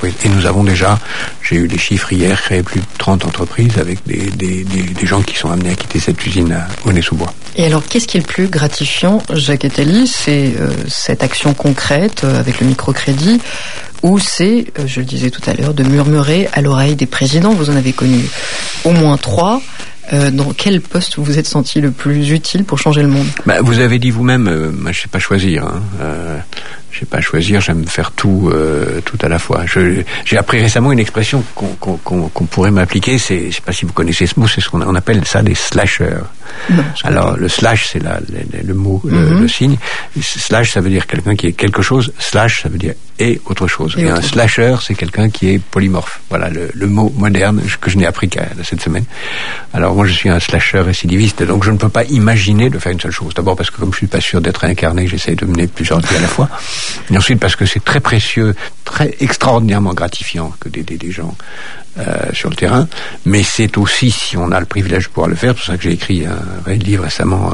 entreprises. Et nous avons déjà, j'ai eu les chiffres hier, créé plus de 30 entreprises avec des gens qui sont amenés à quitter cette usine à Aulnay-sous-Bois. Et alors, qu'est-ce qui est le plus gratifiant, Jacques Attali? C'est cette action concrète avec le microcrédit, ou c'est, je le disais tout à l'heure, de murmurer à l'oreille des présidents? Vous en avez connu au moins 3. Dans quel poste vous vous êtes senti le plus utile pour changer le monde? Vous avez dit vous-même, moi je sais pas choisir. Je sais pas choisir, j'aime faire tout à la fois. J'ai appris récemment une expression qu'on pourrait m'appliquer. Je sais pas si vous connaissez ce mot, c'est ce qu'on appelle ça des slashers. Non, alors le slash, c'est le mot, le signe. Slash, ça veut dire quelqu'un qui est quelque chose. Slash, ça veut dire et autre chose. Et un slasher, c'est quelqu'un qui est polymorphe. Voilà le mot moderne que je n'ai appris qu'à cette semaine. Alors moi, je suis un slasher récidiviste, donc je ne peux pas imaginer de faire une seule chose. D'abord parce que comme je suis pas sûr d'être incarné, j'essaie de mener plusieurs vies à la fois. Et ensuite parce que c'est très précieux, très extraordinairement gratifiant que d'aider des gens sur le terrain. Mais c'est aussi, si on a le privilège de pouvoir le faire, c'est pour ça que j'ai écrit un livre récemment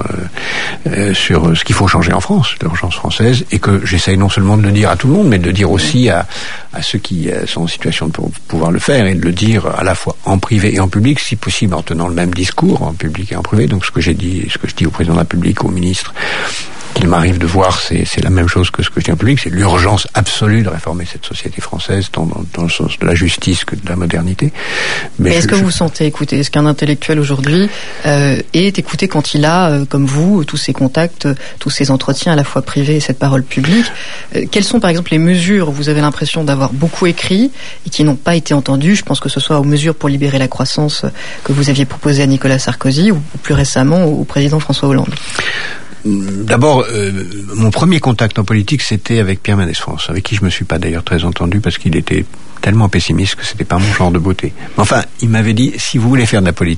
sur ce qu'il faut changer en France, l'urgence française, et que j'essaye non seulement de le dire à tout le monde, mais de le dire aussi à ceux qui sont en situation de pouvoir le faire, et de le dire à la fois en privé et en public, si possible en tenant le même discours en public et en privé. Donc ce que je dis au président de la République, au ministre, qu'il m'arrive de voir, c'est la même chose que ce que je dis en public, c'est l'urgence absolue de réformer cette société française dans le sens de la justice que de la modernité. Mais est-ce que vous vous sentez écouté? Est-ce qu'un intellectuel aujourd'hui est écouté quand il a, comme vous, tous ces contacts, tous ces entretiens à la fois privés et cette parole publique? Quelles sont par exemple les mesures où vous avez l'impression d'avoir beaucoup écrit et qui n'ont pas été entendues? Je pense que ce soit aux mesures pour libérer la croissance que vous aviez proposées à Nicolas Sarkozy ou plus récemment au président François Hollande. D'abord, mon premier contact en politique, c'était avec Pierre Mendès France, avec qui je me suis pas d'ailleurs très entendu parce qu'il était tellement pessimiste que c'était pas mon genre de beauté. Enfin, il m'avait dit, si vous voulez faire de la politique,